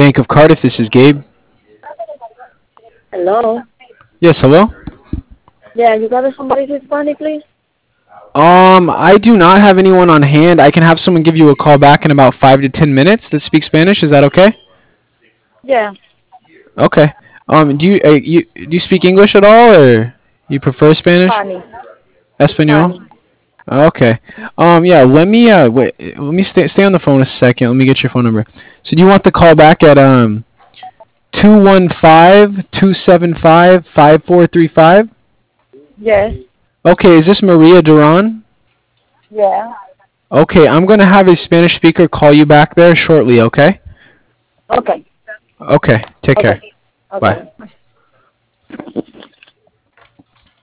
Bank of Cardiff. This is Gabe. Hello. Yes, hello. Yeah, you got somebody to Spanish, please? I do not have anyone on hand. I can have someone give you a call back in about 5 to 10 minutes that speak Spanish. Is that okay? Yeah, Okay. Do you speak English at all, or you prefer Spanish? Spanish. Espanol. Spanish. Okay. Yeah. Wait. Let me stay on the phone a second. Let me get your phone number. So do you want the call back at 215-275-5435? Yes. Okay. Is this Maria Duran? Yeah. Okay. I'm gonna have a Spanish speaker call you back there shortly. Okay. Okay. Okay. Take care. Okay. Bye. Okay.